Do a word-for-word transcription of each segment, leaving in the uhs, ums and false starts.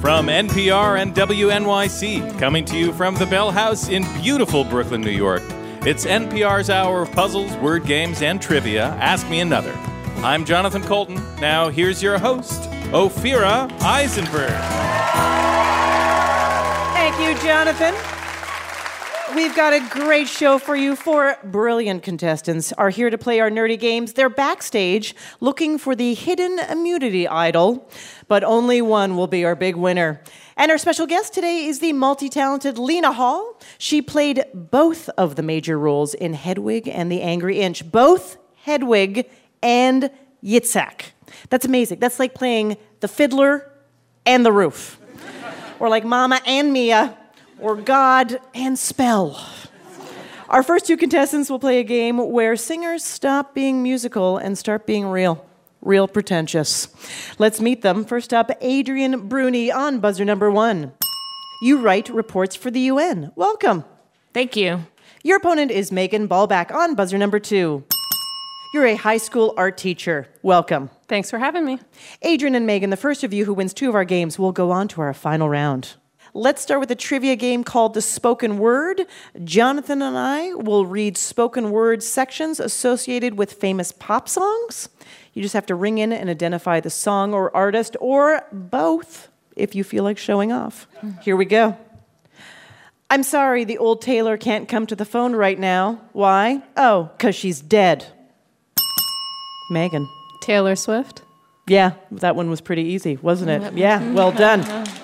From N P R and W N Y C, coming to you from the Bell House in beautiful Brooklyn, New York. It's N P R's hour of puzzles, word games, and trivia. Ask Me Another. I'm Jonathan Colton. Now, here's your host, Ophira Eisenberg. Thank you, Jonathan. We've got a great show for you. Four brilliant contestants are here to play our nerdy games. They're backstage looking for the hidden immunity idol, but only one will be our big winner. And our special guest today is the multi-talented Lena Hall. She played both of the major roles in Hedwig and the Angry Inch, both Hedwig and Yitzhak. That's amazing. That's like playing the fiddler and the roof. Or like Mama and Mia, or God and Spell. Our first two contestants will play a game where singers stop being musical and start being real. Real pretentious. Let's meet them. First up, Adrian Bruni on buzzer number one. You write reports for the U N. Welcome. Thank you. Your opponent is Megan Ballback on buzzer number two. You're a high school art teacher. Welcome. Thanks for having me. Adrian and Megan, the first of you who wins two of our games, will go on to our final round. Let's start with a trivia game called The Spoken Word. Jonathan and I will read spoken word sections associated with famous pop songs. You just have to ring in and identify the song or artist, or both, if you feel like showing off. Here we go. I'm sorry the old tailor can't come to the phone right now. Why? Oh, because she's dead. Megan. Taylor Swift. Yeah, that one was pretty easy, wasn't it? Yeah, well done.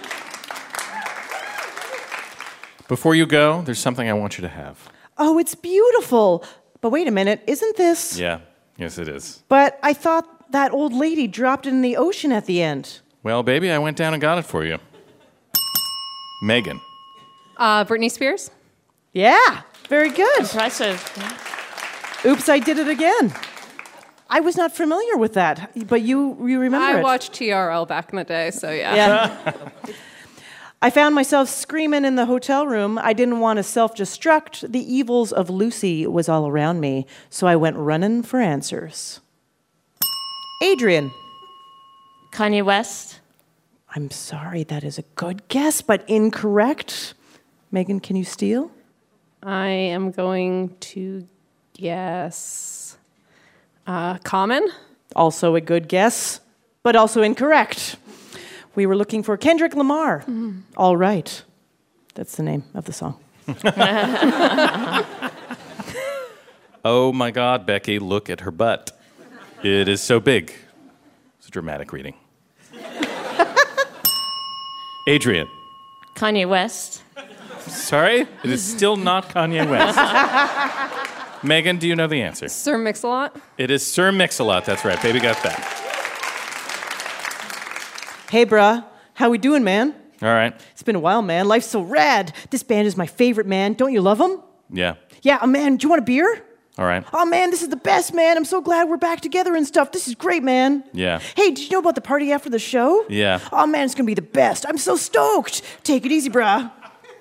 Before you go, there's something I want you to have. Oh, it's beautiful. But wait a minute, isn't this? Yeah, yes it is. But I thought that old lady dropped it in the ocean at the end. Well, baby, I went down and got it for you. Megan. Uh, Britney Spears. Yeah, very good. Impressive. Oops, I did it again. I was not familiar with that, but you you remember I it. watched T R L back in the day, so yeah. Yeah. I found myself screaming in the hotel room. I didn't want to self-destruct. The evils of Lucy was all around me, so I went running for answers. Adrian. Kanye West. I'm sorry, that is a good guess, but incorrect. Megan, can you steal? I am going to guess uh, Common. Also a good guess, but also incorrect. We were looking for Kendrick Lamar. Mm. All right. That's the name of the song. Oh my God, Becky, look at her butt. It is so big. It's a dramatic reading. Adrian. Kanye West. Sorry? It is still not Kanye West. Megan, do you know the answer? Sir Mix-a-Lot. It is Sir Mix-a-Lot. That's right. Baby got that. Hey, bruh. How we doing, man? All right. It's been a while, man. Life's so rad. This band is my favorite, man. Don't you love them? Yeah. Yeah, oh, man. Do you want a beer? All right. Oh, man, this is the best, man. I'm so glad we're back together and stuff. This is great, man. Yeah. Hey, did you know about the party after the show? Yeah. Oh, man, it's going to be the best. I'm so stoked. Take it easy, bruh.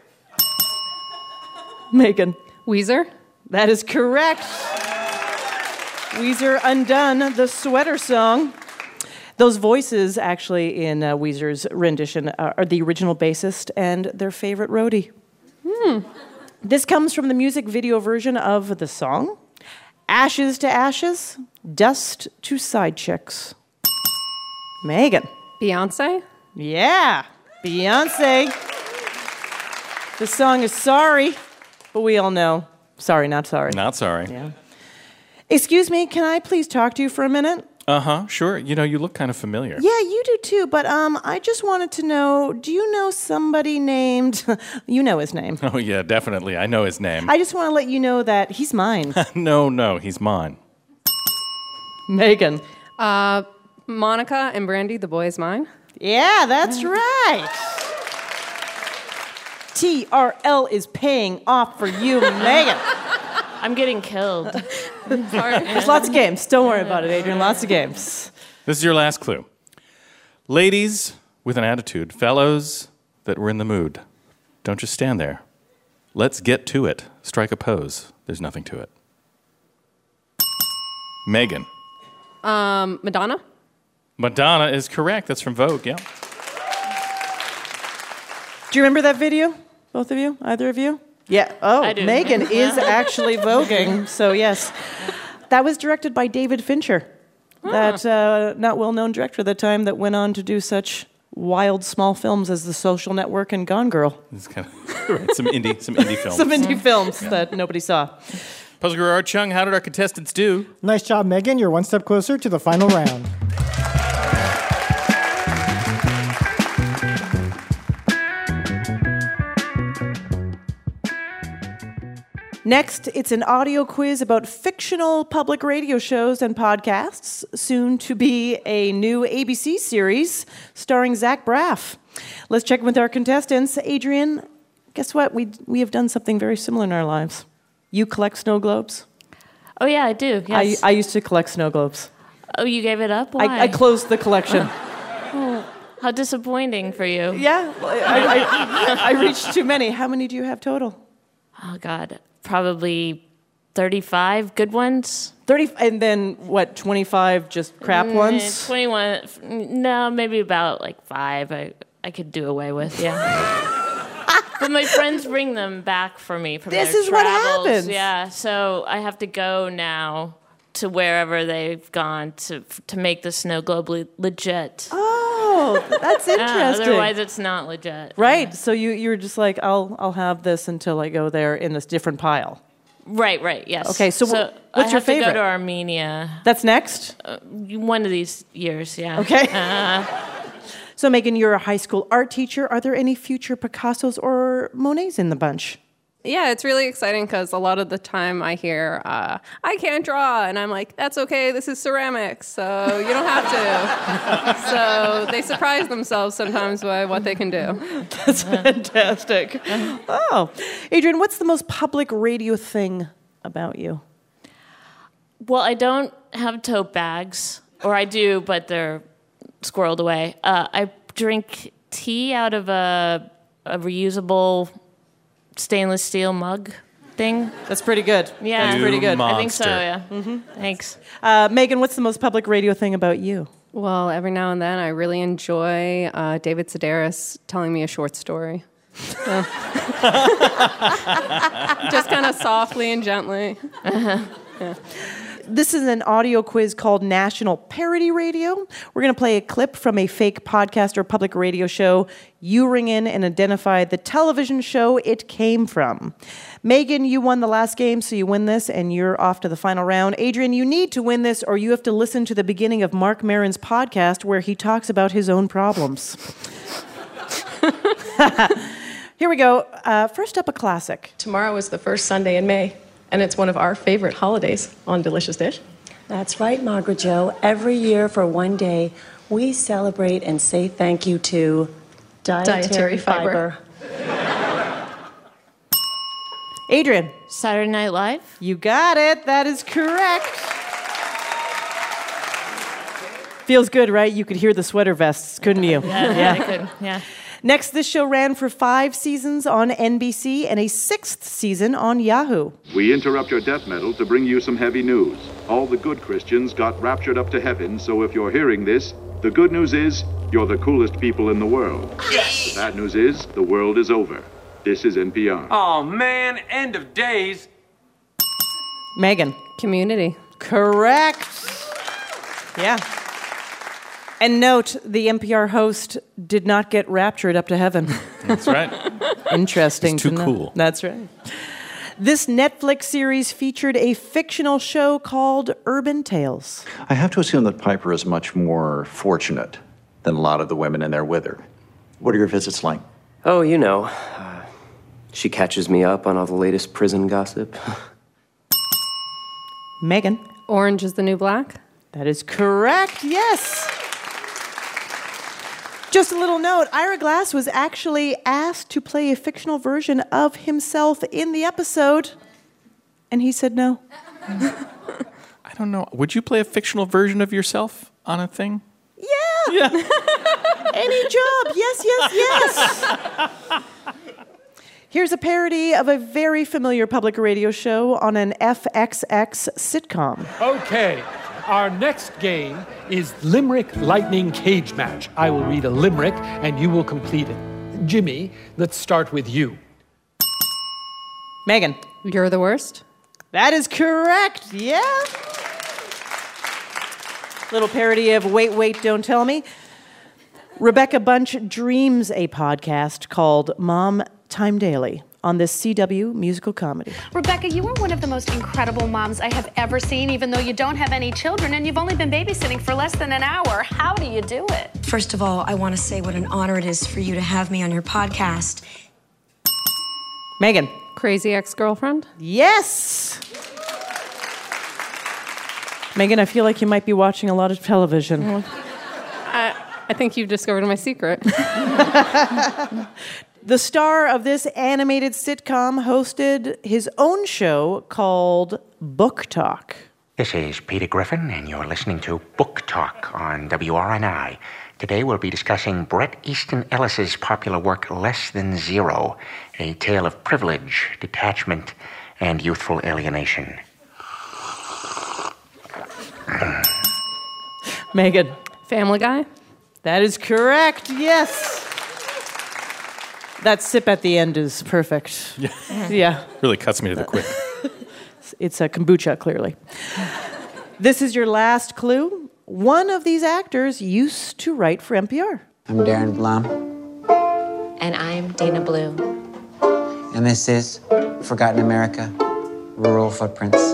Megan. Weezer. That is correct. Weezer Undone, the sweater song. Those voices, actually, in uh, Weezer's rendition uh, are the original bassist and their favorite roadie. Hmm. This comes from the music video version of the song. Ashes to ashes, dust to side chicks. Megan. Beyonce. Yeah, Beyonce. The song is Sorry, but we all know. Sorry, not sorry. Not sorry. Yeah. Excuse me, can I please talk to you for a minute? Uh-huh, sure. You know, you look kind of familiar. Yeah, you do too, but um, I just wanted to know, do you know somebody named, you know his name. Oh, yeah, definitely. I know his name. I just want to let you know that he's mine. no, no, he's mine. Megan. Uh, Monica and Brandy, The Boy Is Mine. Yeah, that's right. T R L is paying off for you, Megan. I'm getting killed. Sorry. There's lots of games. Don't worry about it, Adrian. Lots of games. This is your last clue. Ladies with an attitude, fellows that were in the mood, don't just stand there. Let's get to it. Strike a pose. There's nothing to it. Megan. Um, Madonna. Madonna is correct. That's from Vogue, yeah. Do you remember that video? Both of you? Either of you? Yeah. Oh, I do. Megan is actually voguing. So, yes. That was directed by David Fincher, huh. that uh, not well-known director at the time that went on to do such wild small films as The Social Network and Gone Girl. It's kind of right, some indie, some indie films. Some indie films that nobody saw. Puzzle Guru Art Chung, how did our contestants do? Nice job, Megan. You're one step closer to the final round. Next, it's an audio quiz about fictional public radio shows and podcasts, soon to be a new A B C series starring Zach Braff. Let's check with our contestants. Adrian, guess what? We we have done something very similar in our lives. You collect snow globes? Oh, yeah, I do. Yes. I, I used to collect snow globes. Oh, you gave it up? Why? I, I closed the collection. Oh, how disappointing for you. Yeah, I, I, I reached too many. How many do you have total? Oh, God. Probably thirty-five good ones. thirty, and then what, twenty-five just crap Mm, ones? twenty-one. No, maybe about like five I, I could do away with, yeah. But my friends bring them back for me from This their is what travels. happens. Yeah, so I have to go now to wherever they've gone to to make the snow globe le- legit. Oh, that's Yeah, interesting. otherwise, it's not legit. Right. Yeah. So you you're just like, I'll I'll have this until I go there in this different pile. Right, right, yes. Okay, so wh- what's I your have favorite? to go to Armenia That's next. uh, one of these years, yeah. Okay. Uh, So Megan, you're a high school art teacher. Are there any future Picassos or Monets in the bunch? Yeah, it's really exciting because a lot of the time I hear, uh, I can't draw. And I'm like, that's okay. This is ceramics. So you don't have to. So they surprise themselves sometimes by what they can do. That's fantastic. Oh, Adrian, what's the most public radio thing about you? well, I don't have tote bags, or I do, but they're squirreled away. Uh, I drink tea out of a, a reusable stainless steel mug thing. That's pretty good. Yeah. That's pretty good. I think so, Monster. yeah. Mm-hmm. Thanks. Uh, Megan, what's the most public radio thing about you? Well, every now and then I really enjoy uh, David Sedaris telling me a short story. So. Just kind of softly and gently. Uh-huh. Yeah. This is an audio quiz called National Parody Radio. We're going to play a clip from a fake podcast or public radio show. You ring in and identify the television show it came from. Megan, you won the last game, so you win this, and you're off to the final round. Adrian, you need to win this, or you have to listen to the beginning of Mark Maron's podcast where he talks about his own problems. Here we go. Uh, first up, a classic. Tomorrow is the first Sunday in May, and it's one of our favorite holidays on Delicious Dish. That's right, Margaret Jo. Every year for one day, we celebrate and say thank you to dietary, Dietary fiber. fiber. Adrian, Saturday Night Live? you got it. That is correct. Feels good, right? You could hear the sweater vests, couldn't you? Yeah, yeah. I could. Yeah. Next, this show ran for five seasons on N B C and a sixth season on Yahoo. We interrupt your death metal to bring you some heavy news. All the good Christians got raptured up to heaven, so if you're hearing this, the good news is you're the coolest people in the world. Yes! The bad news is the world is over. This is N P R. Oh, man, end of days. Megan. Community. Correct. Yeah. And note, the N P R host did not get raptured up to heaven. That's right. Interesting. He's too to know. cool. That's right. This Netflix series featured a fictional show called Urban Tales. I have to assume that Piper is much more fortunate than a lot of the women in there with her. What are your visits like? Oh, you know, uh, she catches me up on all the latest prison gossip. Megan. Orange is the New Black. That is correct, yes. Just a little note, Ira Glass was actually asked to play a fictional version of himself in the episode, and he said no. I don't know. Would you play a fictional version of yourself on a thing? Yeah. Yeah. Any job. Yes, yes, yes. Here's a parody of a very familiar public radio show on an F X X sitcom. Okay, our next game is Limerick Lightning Cage Match. I will read a limerick and you will complete it. Jimmy, let's start with you. Megan. You're the worst? That is correct. Yeah. Little parody of Wait, Wait, Don't Tell Me. Rebecca Bunch dreams a podcast called Mom Time Daily on this C W musical comedy. Rebecca, you are one of the most incredible moms I have ever seen, even though you don't have any children and you've only been babysitting for less than an hour. How do you do it? First of all, I want to say what an honor it is for you to have me on your podcast. Megan. Crazy ex-girlfriend? Yes! Megan, I feel like you might be watching a lot of television. I, I think you've discovered my secret. The star of this animated sitcom hosted his own show called Book Talk. This is Peter Griffin, and you're listening to Book Talk on W R N I. Today we'll be discussing Bret Easton Ellis's popular work Less Than Zero, a tale of privilege, detachment, and youthful alienation. Megan. Family Guy? That is correct, yes. That sip at the end is perfect. Yeah. Yeah. Really cuts me to the quick. It's a kombucha, clearly. This is your last clue. One of these actors used to write for N P R. I'm Darren Blum. And I'm Dana Blue. And this is Forgotten America, Rural Footprints.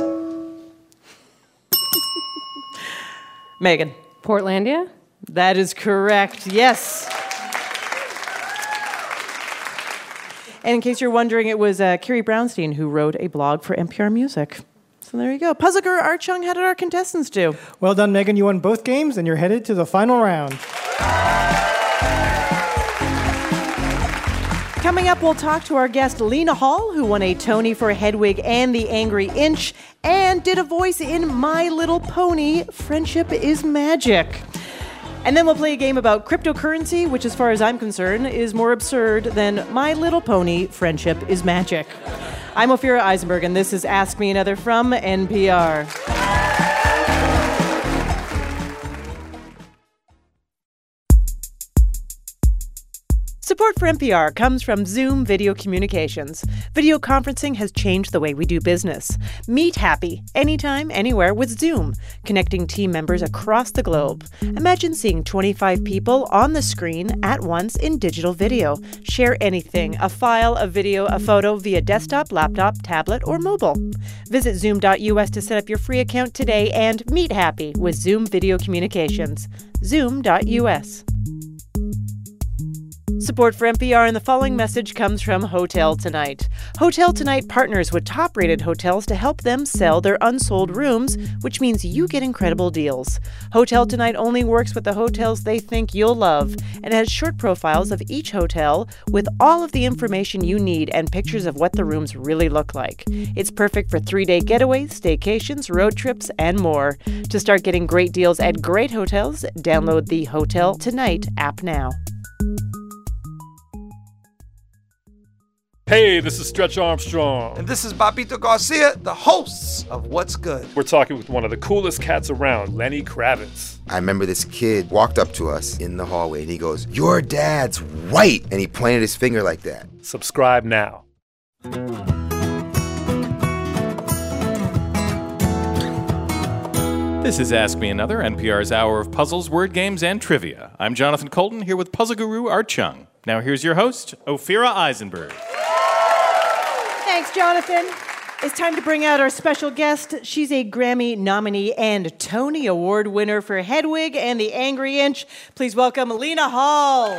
Megan. Portlandia? That is correct, yes. And in case you're wondering, it was uh, Carrie Brownstein who wrote a blog for N P R Music. So there you go. Puzzle Art Chung, how did our contestants do? Well done, Megan. You won both games, and you're headed to the final round. Coming up, we'll talk to our guest, Lena Hall, who won a Tony for Hedwig and the Angry Inch, and did a voice in My Little Pony, Friendship is Magic. And then we'll play a game about cryptocurrency, which, as far as I'm concerned, is more absurd than My Little Pony, Friendship is Magic. I'm Ophira Eisenberg, and this is Ask Me Another from N P R. Support for N P R comes from Zoom Video Communications. Video conferencing has changed the way we do business. Meet happy, anytime, anywhere with Zoom, connecting team members across the globe. Imagine seeing twenty-five people on the screen at once in digital video. Share anything, a file, a video, a photo via desktop, laptop, tablet, or mobile. Visit zoom dot U S to set up your free account today and meet happy with Zoom Video Communications. zoom dot U S. Support for N P R and the following message comes from Hotel Tonight. Hotel Tonight partners with top-rated hotels to help them sell their unsold rooms, which means you get incredible deals. Hotel Tonight only works with the hotels they think you'll love and has short profiles of each hotel with all of the information you need and pictures of what the rooms really look like. It's perfect for three-day getaways, staycations, road trips, and more. To start getting great deals at great hotels, download the Hotel Tonight app now. Hey, this is Stretch Armstrong. And this is Papito Garcia, the hosts of What's Good. We're talking with one of the coolest cats around, Lenny Kravitz. I remember this kid walked up to us in the hallway and he goes, "Your dad's white." And he pointed his finger like that. Subscribe now. This is Ask Me Another, N P R's hour of puzzles, word games, and trivia. I'm Jonathan Colton, here with puzzle guru Art Chung. Now here's your host, Ophira Eisenberg. Thanks, Jonathan. It's time to bring out our special guest. She's a Grammy nominee and Tony Award winner for Hedwig and the Angry Inch. Please welcome Lena Hall.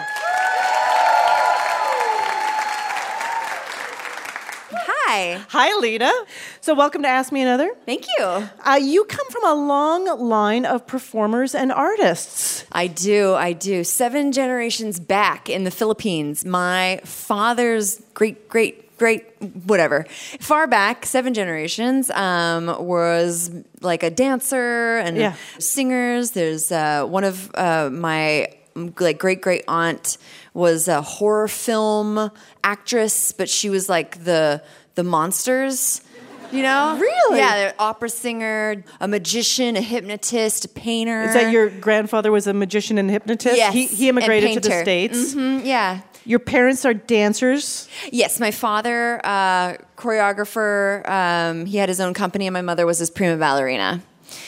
Hi. Hi, Lena. So welcome to Ask Me Another. Thank you. Uh, you come from a long line of performers and artists. I do, I do. Seven generations back in the Philippines. My father's great, great, great, whatever. Far back, seven generations, um, was like a dancer and Yeah. singers. There's uh, one of uh, my like great great aunt was a horror film actress, but she was like the the monsters, you know? Really? Yeah, they're opera singer, a magician, a hypnotist, a painter. Is that your grandfather was a magician and hypnotist? Yes. He, he immigrated and to the painter. States. Mm-hmm, yeah. Your parents are dancers? Yes, my father, uh, choreographer, um, he had his own company, and my mother was his prima ballerina.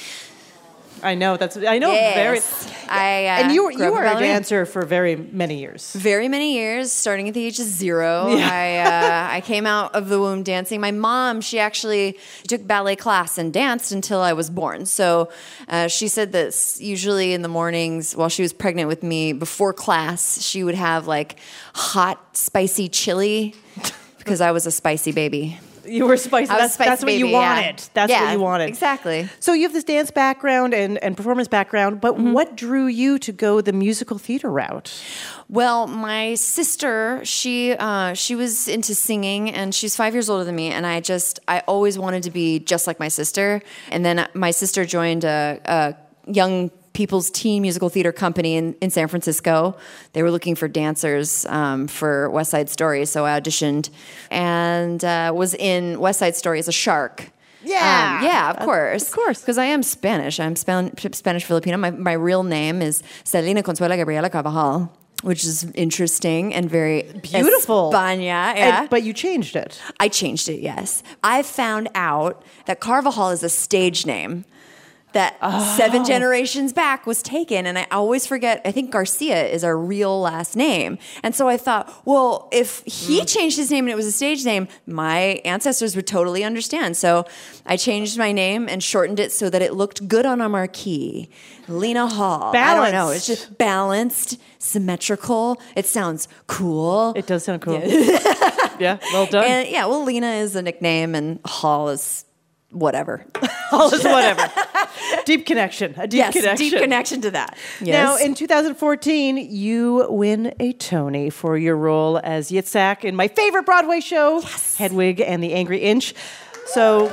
I know, that's, I know yes. very... I, uh, and you, were- grew you up were a a ballerina. dancer for very many years. Very many years, starting at the age of zero. Yeah. I uh, I came out of the womb dancing. My mom, she actually took ballet class and danced until I was born. So uh, she said that s- usually in the mornings while she was pregnant with me, before class, she would have like hot, spicy chili because I was a spicy baby. You were spicy. I was That's, spicy that's what you baby, yeah. wanted. That's Yeah, what you wanted. exactly. So you have this dance background and, and performance background, but Mm-hmm. what drew you to go the musical theater route? Well, my sister, she uh, she was into singing, and she's five years older than me. And I just, I always wanted to be just like my sister. And then my sister joined a, a young people's teen musical theater company in, in San Francisco. They were looking for dancers um, for West Side Story, so I auditioned and uh, was in West Side Story as a shark. Yeah. Um, yeah, of course. Of course. Because I am Spanish. I'm Span- Spanish Filipino. My, my real name is Selena Consuela Gabriela Carvajal, which is interesting and very Beautiful. España, yeah. And- but you changed it. I changed it, yes. I found out that Carvajal is a stage name that Oh. seven generations back was taken. And I always forget, I think Garcia is our real last name. And so I thought, well, if he changed his name and it was a stage name, my ancestors would totally understand. So I changed my name and shortened it so that it looked good on a marquee. Lena Hall. I don't know. It's just balanced, symmetrical. It sounds cool. It does sound cool. Yeah, yeah well done. And yeah, well, Lena is a nickname and Hall is whatever. Hall is whatever. Deep connection. A deep yes, connection. deep connection to that. Yes. Now, in two thousand fourteen, you win a Tony for your role as Yitzhak in my favorite Broadway show, yes. Hedwig and the Angry Inch. So,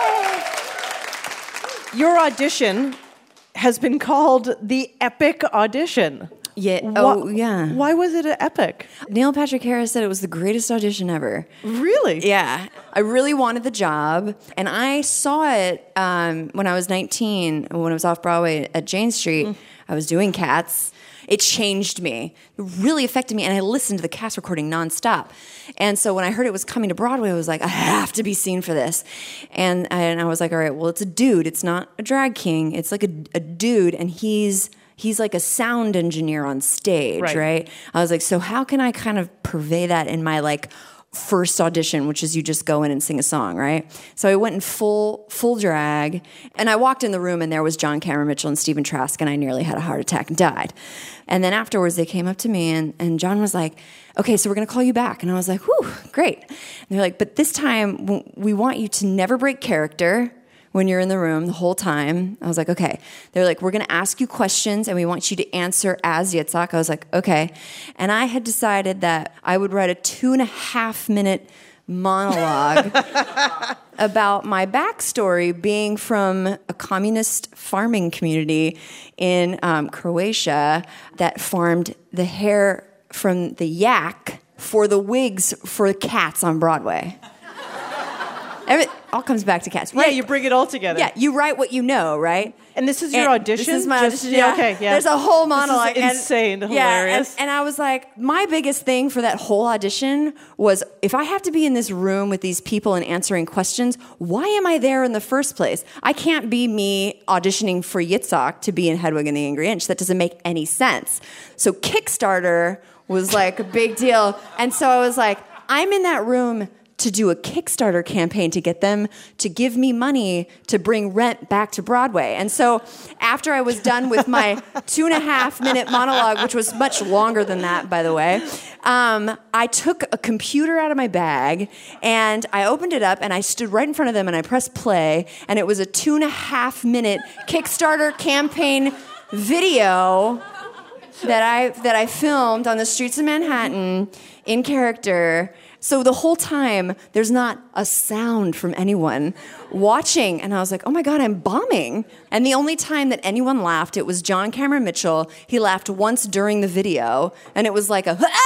your audition has been called the Epic Audition. Yeah. Wha- Oh, yeah. Why was it an epic? Neil Patrick Harris said it was the greatest audition ever. Really? Yeah. I really wanted the job. And I saw it um, when I was nineteen, when I was off Broadway at Jane Street. Mm. I was doing Cats. It changed me. It really affected me. And I listened to the cast recording nonstop. And so when I heard it was coming to Broadway, I was like, I have to be seen for this. And, and I was like, all right, well, it's a dude. It's not a drag king. It's like a, a dude. And he's... He's like a sound engineer on stage, Right. right. I was like, so how can I kind of purvey that in my like first audition, which is you just go in and sing a song, right? So I went in full full drag, and I walked in the room, and there was John Cameron Mitchell and Stephen Trask, and I nearly had a heart attack and died. And then afterwards, they came up to me, and, and John was like, okay, so we're going to call you back. And I was like, whew, great. And they're like, but this time, w- we want you to never break character when you're in the room the whole time. I was like, okay. They're like, we're going to ask you questions and we want you to answer as Yitzhak. I was like, okay. And I had decided that I would write a two and a half minute monologue about my backstory being from a communist farming community in um, Croatia that farmed the hair from the yak for the wigs for cats on Broadway. Every, all comes back to Cats. Right. Yeah, you bring it all together. Yeah, you write what you know, right? And this is your And audition? This is my Just- audition. yeah, Yeah. okay, yeah. There's a whole This is monologue. and- insane, yeah, hilarious. And, and I was like, my biggest thing for that whole audition was if I have to be in this room with these people and answering questions, why am I there in the first place? I can't be me auditioning for Yitzhak to be in Hedwig and the Angry Inch. That doesn't make any sense. So Kickstarter was like a big deal. And so I was like, I'm in that room to do a Kickstarter campaign to get them to give me money to bring Rent back to Broadway. And so after I was done with my two and a half minute monologue, which was much longer than that, by the way, um, I took a computer out of my bag and I opened it up and I stood right in front of them and I pressed play, and it was a two and a half minute Kickstarter campaign video that I that I filmed on the streets of Manhattan in character. So the whole time, there's not a sound from anyone watching. And I was like, oh my God, I'm bombing. And the only time that anyone laughed, it was John Cameron Mitchell. He laughed once during the video. And it was like a,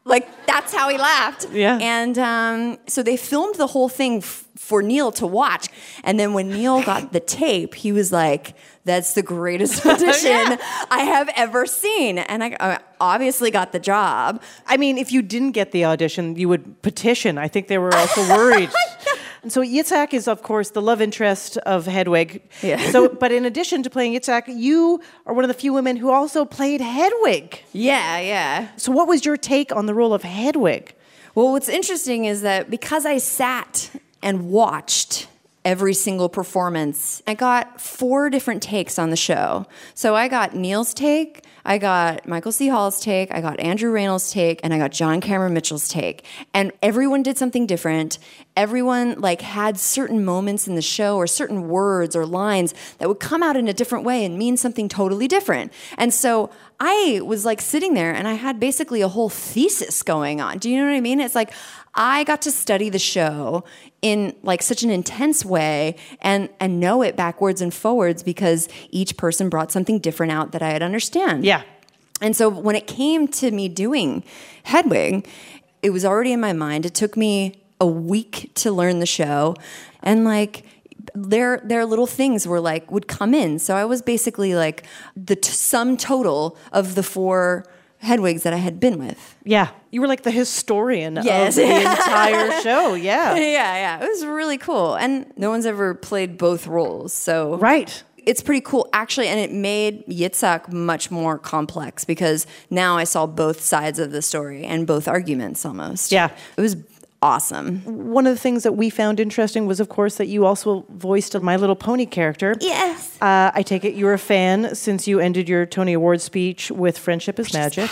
Like, that's how he laughed. Yeah. And um, so they filmed the whole thing f- for Neil to watch. And then when Neil got the tape, he was like, that's the greatest audition yeah. I have ever seen. And I, I obviously got the job. I mean, if you didn't get the audition, you would petition. I think they were also worried. And so Yitzhak is, of course, the love interest of Hedwig. Yeah. So, but in addition to playing Yitzhak, you are one of the few women who also played Hedwig. Yeah, yeah. So what was your take on the role of Hedwig? Well, what's interesting is that because I sat and watched every single performance, I got four different takes on the show. So I got Neil's take, I got Michael C. Hall's take, I got Andrew Rannells' take, and I got John Cameron Mitchell's take. And everyone did something different. Everyone like had certain moments in the show or certain words or lines that would come out in a different way and mean something totally different. And so I was like sitting there and I had basically a whole thesis going on. Do you know what I mean? It's like I got to study the show in like such an intense way and, and know it backwards and forwards because each person brought something different out that I'd understand. Yeah. And so when it came to me doing Hedwig, it was already in my mind. It took me a week to learn the show. And like, their their little things were like, would come in. So I was basically like the t- sum total of the four Hedwigs that I had been with. Yeah. You were like the historian yes. of the entire show. Yeah. Yeah, yeah. It was really cool. And no one's ever played both roles. So right. It's pretty cool, actually, and it made Yitzhak much more complex because now I saw both sides of the story and both arguments almost. Yeah. It was awesome. One of the things that we found interesting was, of course, that you also voiced a My Little Pony character. Yes. Uh, I take it you're a fan since you ended your Tony Award speech with Friendship is Magic.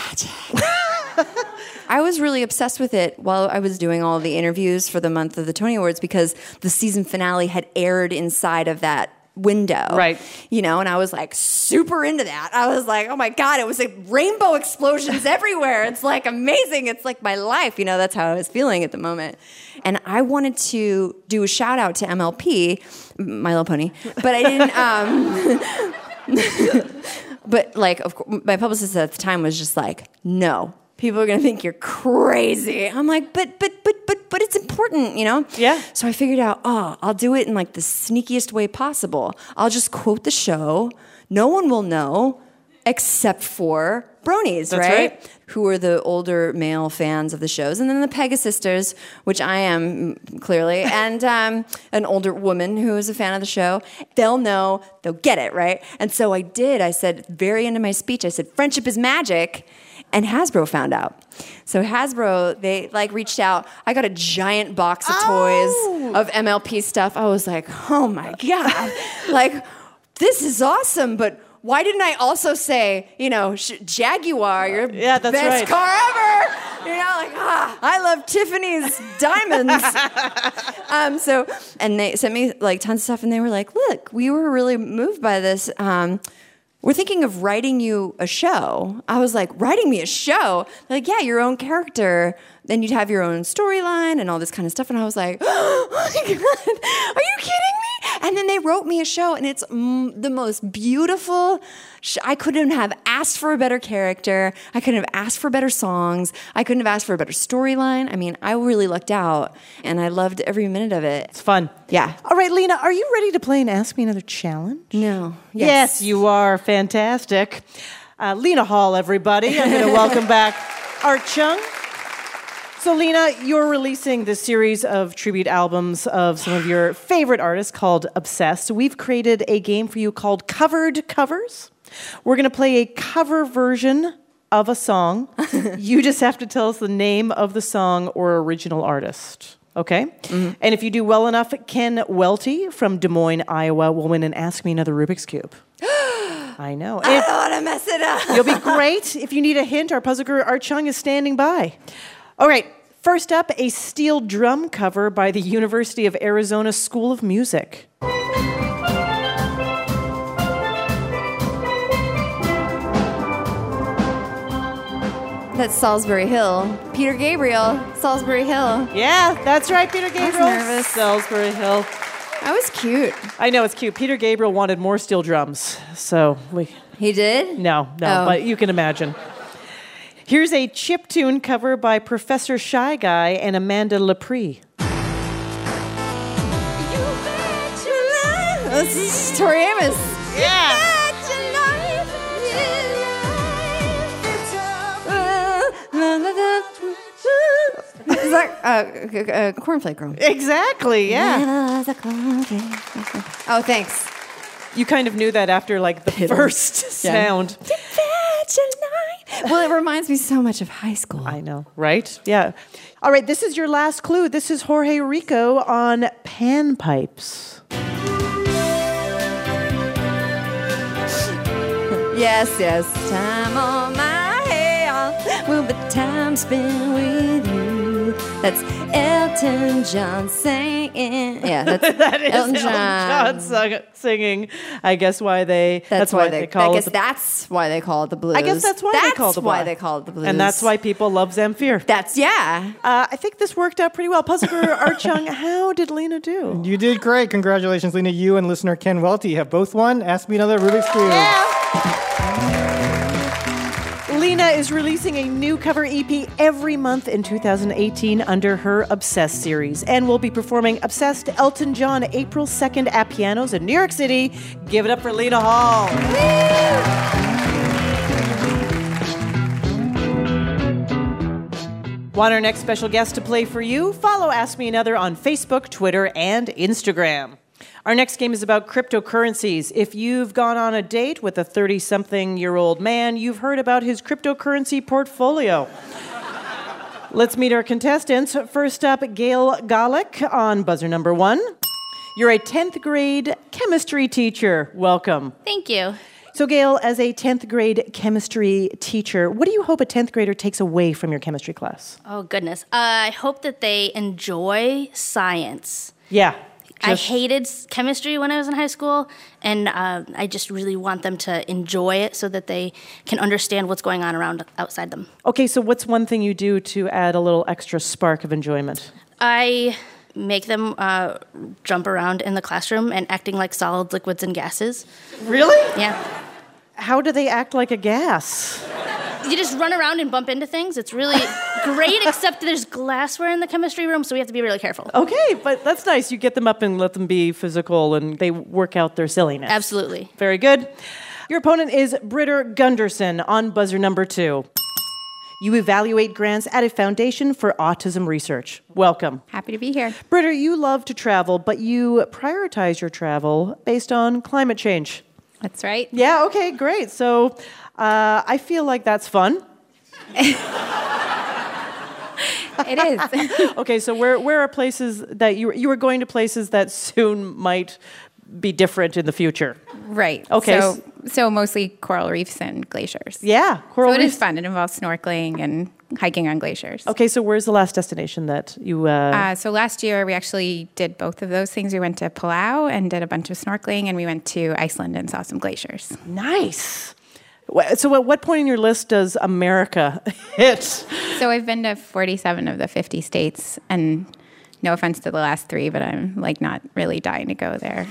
I was really obsessed with it while I was doing all the interviews for the month of the Tony Awards because the season finale had aired inside of that window. Right. You know, and I was like super into that. I was like, oh my God, it was like rainbow explosions everywhere. It's like amazing. It's like my life. You know, that's how I was feeling at the moment. And I wanted to do a shout out to M L P, My Little Pony, but I didn't, um, but like, of course, my publicist at the time was just like, no. People are going to think you're crazy. I'm like, but, but, but, but, but it's important, you know? Yeah. So I figured out, oh, I'll do it in like the sneakiest way possible. I'll just quote the show. No one will know except for bronies, That's right? right. Who are the older male fans of the shows. And then the Pegasisters, which I am clearly, and um, an older woman who is a fan of the show. They'll know, they'll get it, right? And so I did. I said, at the very end of my speech, I said, friendship is magic. And Hasbro found out. So Hasbro, they like reached out. I got a giant box of oh. toys of M L P stuff. I was like, oh my God. Like, this is awesome, but why didn't I also say, you know, sh- Jaguar, your yeah, that's best right. car ever? You know, like, ah, I love Tiffany's diamonds. um, so, and they sent me like tons of stuff, and they were like, look, we were really moved by this. Um, We're thinking of writing you a show. I was like, writing me a show? They're like, yeah, your own character. Then you'd have your own storyline and all this kind of stuff. And I was like, oh my God, are you kidding me? And then they wrote me a show, and it's mm, the most beautiful. Sh- I couldn't have asked for a better character. I couldn't have asked for better songs. I couldn't have asked for a better storyline. I mean, I really lucked out, and I loved every minute of it. It's fun. Yeah. All right, Lena, are you ready to play and Ask Me Another Challenge? No. Yes, Yes, you are. Fantastic. Uh, Lena Hall, everybody. I'm going to welcome back Art Chung. So, Lena, you're releasing this series of tribute albums of some of your favorite artists called Obsessed. We've created a game for you called Covered Covers. We're going to play a cover version of a song. You just have to tell us the name of the song or original artist. Okay? Mm-hmm. And if you do well enough, Ken Welty from Des Moines, Iowa will win and Ask Me Another Rubik's Cube. I know. I don't want to mess it up. You'll be great. If you need a hint, our puzzle guru Art Chung is standing by. All right. First up, a steel drum cover by the University of Arizona School of Music. That's Salisbury Hill. Peter Gabriel, Salisbury Hill. Yeah, that's right, Peter Gabriel. I was nervous. Salisbury Hill. That was cute. I know, it's cute. Peter Gabriel wanted more steel drums, so we... He did? No, no, Oh. but you can imagine. Here's a chiptune cover by Professor Shy Guy and Amanda Lepre. This is Tori Amos. Yeah. Is that uh, uh, Cornflake Girl? Exactly, yeah. Oh, thanks. You kind of knew that after like the Piddle. first Yeah. sound. Well, it reminds me so much of high school. I know, right? Yeah. All right, this is your last clue. This is Jorge Rico on panpipes. Yes, yes. Time on my hair will be time spent with you. That's Elton John singing. Yeah, that's that is Elton Elton John. John sung- singing. I guess why they. That's, That's, why they, call I it. guess The, that's why they call it the blues. I guess that's why that's they call it the why blues. they call it the blues. And that's why people love Zamfir. That's yeah. Uh, I think this worked out pretty well. Puzzle Guru Archung, how did Lena do? You did great. Congratulations, Lena. You and listener Ken Welty have both won. Ask me another Rubik's Cube. Lena is releasing a new cover E P every month in two thousand eighteen under her Obsessed series and will be performing Obsessed Elton John April second at Pianos in New York City. Give it up for Lena Hall. Want our next special guest to play for you? Follow Ask Me Another on Facebook, Twitter, and Instagram. Our next game is about cryptocurrencies. If you've gone on a date with a thirty-something-year-old man, you've heard about his cryptocurrency portfolio. Let's meet our contestants. First up, Gail Golick on buzzer number one. You're a tenth grade chemistry teacher. Welcome. Thank you. So, Gail, as a tenth grade chemistry teacher, what do you hope a tenth grader takes away from your chemistry class? Oh, goodness. Uh, I hope that they enjoy science. Yeah. I Just- hated s- chemistry when I was in high school, and uh, I just really want them to enjoy it so that they can understand what's going on around outside them. Okay, so what's one thing you do to add a little extra spark of enjoyment? I make them uh, jump around in the classroom and acting like solids, liquids, and gases. Really? Yeah. How do they act like a gas? You just run around and bump into things. It's really great, except there's glassware in the chemistry room, so we have to be really careful. Okay, but that's nice. You get them up and let them be physical, and they work out their silliness. Absolutely. Very good. Your opponent is Britter Gunderson on buzzer number two. You evaluate grants at a foundation for autism research. Welcome. Happy to be here. Britter, you love to travel, but you prioritize your travel based on climate change. That's right. Yeah, okay, great. So uh, I feel like that's fun. It is. Okay, so where where are places that you you were going to places that soon might be different in the future? Right. Okay. So, so mostly coral reefs and glaciers. Yeah, coral so it reefs. is fun. It involves snorkeling and hiking on glaciers. Okay, so where's the last destination that you? Uh... Uh, so last year we actually did both of those things. We went to Palau and did a bunch of snorkeling, and we went to Iceland and saw some glaciers. Nice. Wh- So at what point in your list does America hit? So I've been to forty-seven of the fifty states, and no offense to the last three, but I'm like not really dying to go there.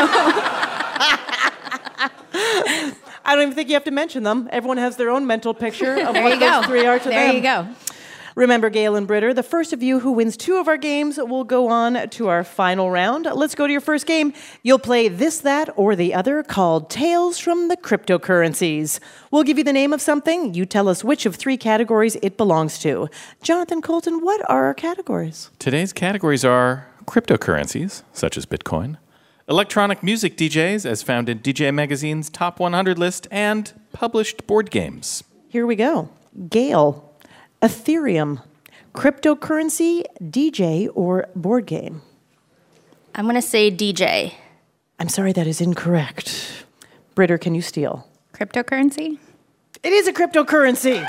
I don't even think you have to mention them. Everyone has their own mental picture of There what you go. those three are to There them. you go. Remember, Gail and Britter, the first of you who wins two of our games will go on to our final round. Let's go to your first game. You'll play This, That, or the Other, called Tales from the Cryptocurrencies. We'll give you the name of something. You tell us which of three categories it belongs to. Jonathan Colton, what are our categories? Today's categories are cryptocurrencies, such as Bitcoin, electronic music D Js, as found in D J Magazine's Top one hundred list, and published board games. Here we go. Gail, Ethereum, cryptocurrency, D J, or board game? I'm going to say D J. I'm sorry, that is incorrect. Britter, can you steal? Cryptocurrency? It is a cryptocurrency.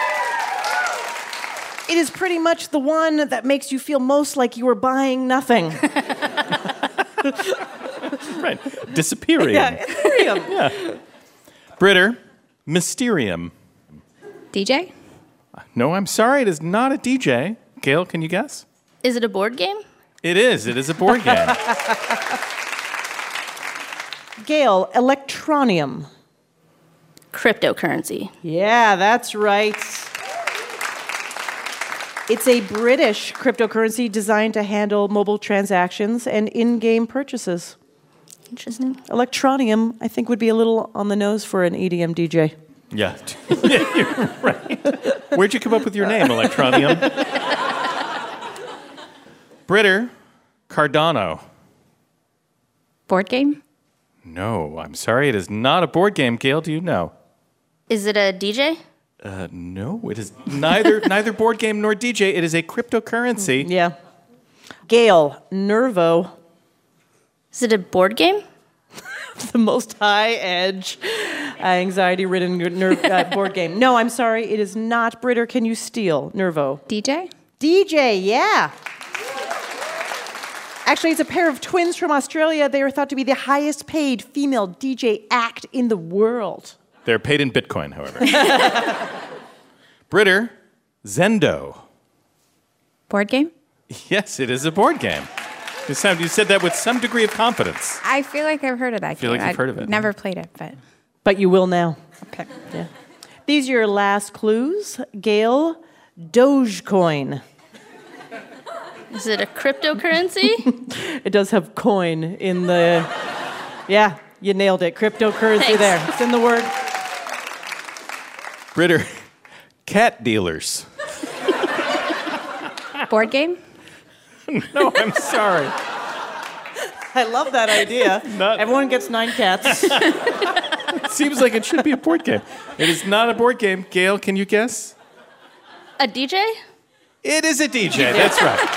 It is pretty much the one that makes you feel most like you were buying nothing. Right. Disappearing. Yeah, Ethereum. Yeah. Britter, Mysterium. D J? No, I'm sorry, it is not a D J. Gail, can you guess? Is it a board game? It is. It is a board game. Gail, Electronium. Cryptocurrency. Yeah, that's right. It's a British cryptocurrency designed to handle mobile transactions and in-game purchases. Interesting. Electronium, I think, would be a little on the nose for an E D M D J. Yeah, yeah, you're right. Where'd you come up with your name, Electronium? Britter, Cardano. Board game? No, I'm sorry, it is not a board game. Gail, do you know? Is it a D J? Uh, no, it is neither neither board game nor D J. It is a cryptocurrency. Yeah. Gail, Nervo. Is it a board game? The most high-edge, uh, anxiety-ridden ner- uh, board game. No, I'm sorry, it is not. Britter, can you steal? Nervo. D J? D J, yeah. Actually, it's a pair of twins from Australia. They are thought to be the highest-paid female D J act in the world. They're paid in Bitcoin, however. Britter, Zendo. Board game? Yes, it is a board game. You sound you said that with some degree of confidence. I feel like I've heard of that I feel game. like you've heard of it. Never played it, but... But you will now. Okay. Yeah. These are your last clues. Gail, Dogecoin. Is it a cryptocurrency? It does have coin in the... Yeah, you nailed it. Cryptocurrency Thanks. there. It's in the word. Britter, cat dealers. Board game? No, I'm sorry. I love that idea. Not- Everyone gets nine cats. It seems like it should be a board game. It is not a board game. Gail, can you guess? A D J? It is a D J. That's right.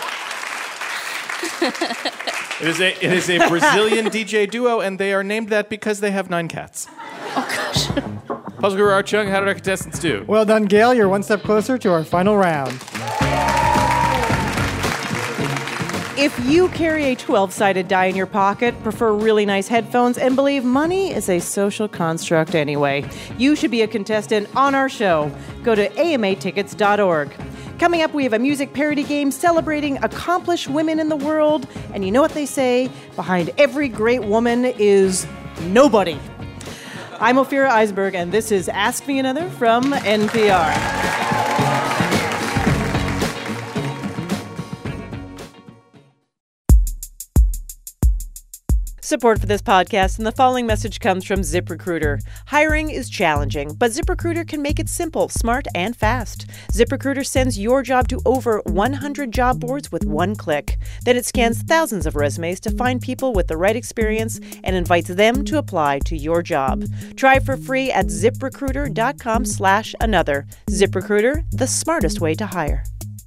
It is a it is a Brazilian D J duo, and they are named that because they have nine cats. Oh, gosh. Puzzle Guru Art Chung, how did our contestants do? Well done, Gail. You're one step closer to our final round. If you carry a twelve-sided die in your pocket, prefer really nice headphones, and believe money is a social construct anyway, you should be a contestant on our show. Go to A M A tickets dot org. Coming up, we have a music parody game celebrating accomplished women in the world. And you know what they say? Behind every great woman is nobody. I'm Ophira Eisenberg, and this is Ask Me Another from N P R. Support for this podcast and the following message comes from ZipRecruiter. Hiring is challenging, but ZipRecruiter can make it simple, smart, and fast. ZipRecruiter sends your job to over one hundred job boards with one click. Then it scans thousands of resumes to find people with the right experience and invites them to apply to your job. Try for free at ZipRecruiter.com slash another. ZipRecruiter, the smartest way to hire.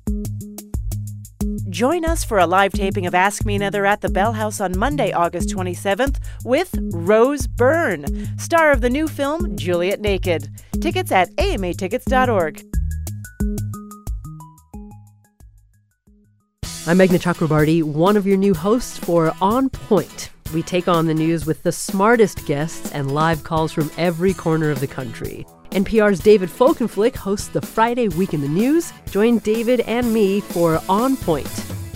Join us for a live taping of Ask Me Another at the Bell House on Monday, August twenty-seventh with Rose Byrne, star of the new film Juliet Naked. Tickets at A M A tickets dot org. I'm Meghna Chakrabarty, one of your new hosts for On Point. We take on the news with the smartest guests and live calls from every corner of the country. N P R's David Folkenflik hosts the Friday Week in the News. Join David and me for On Point.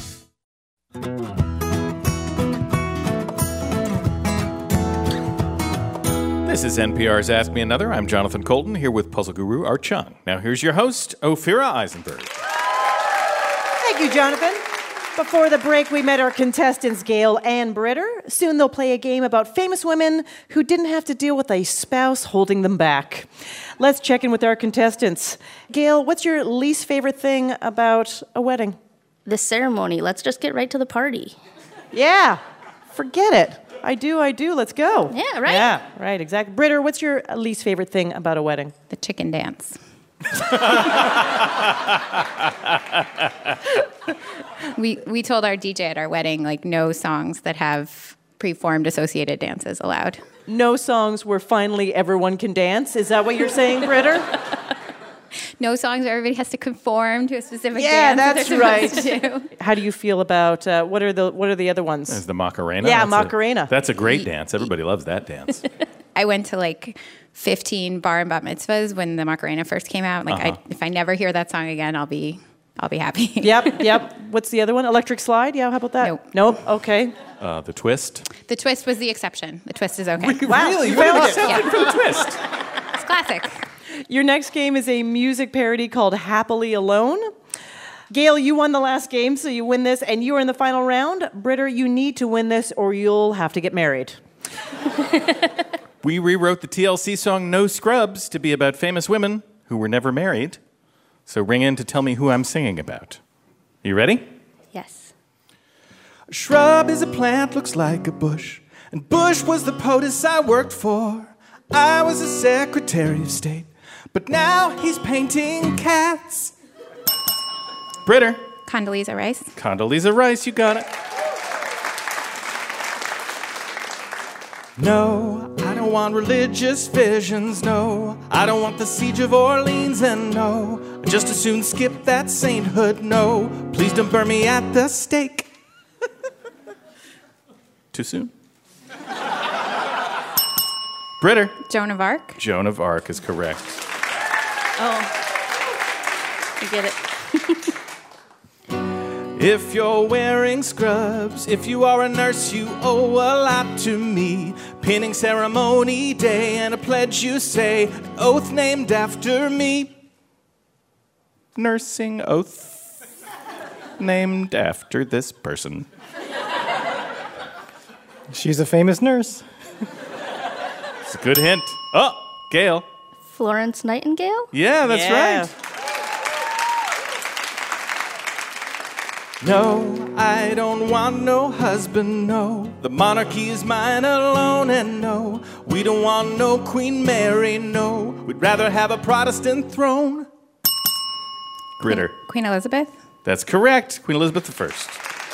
This is N P R's Ask Me Another. I'm Jonathan Colton, here with Puzzle Guru Art Chung. Now here's your host, Ophira Eisenberg. Thank you, Jonathan. Before the break, we met our contestants, Gail and Britter. Soon they'll play a game about famous women who didn't have to deal with a spouse holding them back. Let's check in with our contestants. Gail, what's your least favorite thing about a wedding? The ceremony. Let's just get right to the party. Yeah, forget it. I do, I do. Let's go. Yeah, right? Yeah, right, exactly. Britter, what's your least favorite thing about a wedding? The chicken dance. we we told our D J at our wedding, like, no songs that have preformed associated dances allowed. No songs where finally everyone can dance? Is that what you're saying, Britter? No songs where everybody has to conform to a specific yeah, dance. Yeah, that's right. How do you feel about, uh, what are the what are the other ones? There's the Macarena. Yeah, that's Macarena. A, that's a great dance. Everybody loves that dance. I went to like fifteen bar and bat mitzvahs when the Macarena first came out. Like, uh-huh. I, if I never hear that song again, I'll be I'll be happy. Yep, yep. What's the other one? Electric Slide? Yeah, how about that? Nope. Nope. Okay. Uh, the Twist. The Twist was the exception. The Twist is okay. Wow, really? You You found found it. something for the Twist. It's classic. Your next game is a music parody called Happily Alone. Gail, you won the last game, so you win this, and you are in the final round. Britter, you need to win this, or you'll have to get married. We rewrote the T L C song No Scrubs to be about famous women who were never married. So ring in to tell me who I'm singing about. You ready? Yes. A shrub is a plant, looks like a bush. And Bush was the POTUS I worked for. I was a Secretary of State. But now he's painting cats. Britter. Condoleezza Rice. Condoleezza Rice, you got it. No, I don't want religious visions, no. I don't want the siege of Orleans, and no, I'd just as soon skip that sainthood, no. Please don't burn me at the stake. Too soon? Britter. Joan of Arc. Joan of Arc is correct. Oh. You get it. If you're wearing scrubs, if you are a nurse, you owe a lot to me. Pinning ceremony day and a pledge you say, an oath named after me. Nursing oath named after this person. She's a famous nurse. It's a good hint. Oh, Gail. Florence Nightingale? Yeah, that's Yeah. right. No, I don't want no husband, no. The monarchy is mine alone, and no, we don't want no Queen Mary, no. We'd rather have a Protestant throne. Gritter. Queen Elizabeth. That's correct. Queen Elizabeth the First.